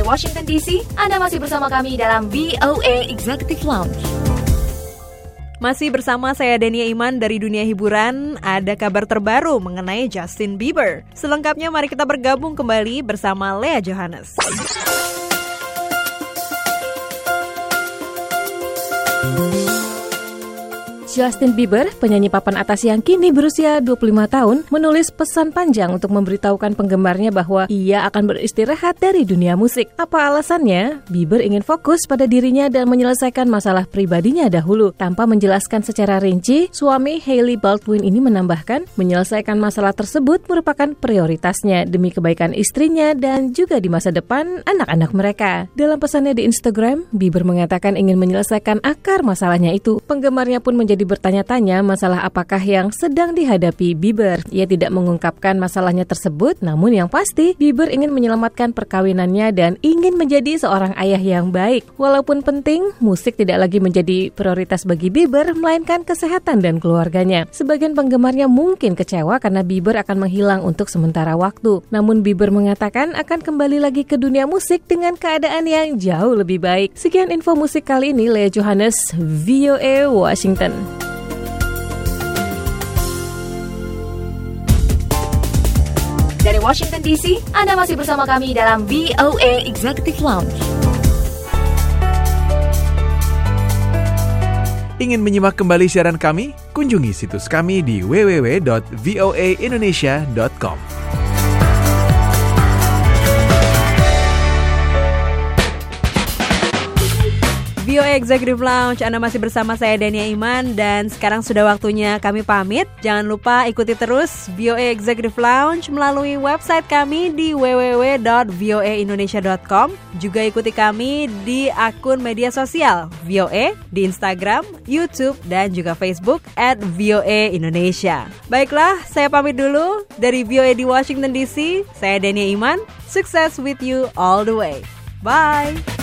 Dari Washington DC, Anda masih bersama kami dalam VOA Executive Lounge. Masih bersama saya Denia Iman dari dunia hiburan. Ada kabar terbaru mengenai Justin Bieber. Selengkapnya mari kita bergabung kembali bersama Lea Johannes. Justin Bieber, penyanyi papan atas yang kini berusia 25 tahun, menulis pesan panjang untuk memberitahukan penggemarnya bahwa ia akan beristirahat dari dunia musik. Apa alasannya? Bieber ingin fokus pada dirinya dan menyelesaikan masalah pribadinya dahulu. Tanpa menjelaskan secara rinci, suami Hailey Baldwin ini menambahkan, menyelesaikan masalah tersebut merupakan prioritasnya demi kebaikan istrinya dan juga di masa depan anak-anak mereka. Dalam pesannya di Instagram, Bieber mengatakan ingin menyelesaikan akar masalahnya itu. Penggemarnya pun menjadi bertanya-tanya masalah apakah yang sedang dihadapi Bieber. Ia tidak mengungkapkan masalahnya tersebut, namun yang pasti Bieber ingin menyelamatkan perkawinannya dan ingin menjadi seorang ayah yang baik. Walaupun penting, musik tidak lagi menjadi prioritas bagi Bieber, melainkan kesehatan dan keluarganya. Sebagian penggemarnya mungkin kecewa karena Bieber akan menghilang untuk sementara waktu. Namun Bieber mengatakan akan kembali lagi ke dunia musik dengan keadaan yang jauh lebih baik. Sekian info musik kali ini, Lea Johannes, VOA Washington. Dari Washington DC, Anda masih bersama kami dalam VOA Executive Lounge. Ingin menyimak kembali siaran kami? Kunjungi situs kami di www.voaindonesia.com. VOA Executive Lounge, Anda masih bersama saya Denia Iman dan sekarang sudah waktunya kami pamit. Jangan lupa ikuti terus VOA Executive Lounge melalui website kami di www.voaindonesia.com. Juga ikuti kami di akun media sosial VOA di Instagram, YouTube dan juga Facebook @VOA Indonesia. Baiklah, saya pamit dulu dari VOA di Washington DC. Saya Denia Iman. Success with you all the way. Bye.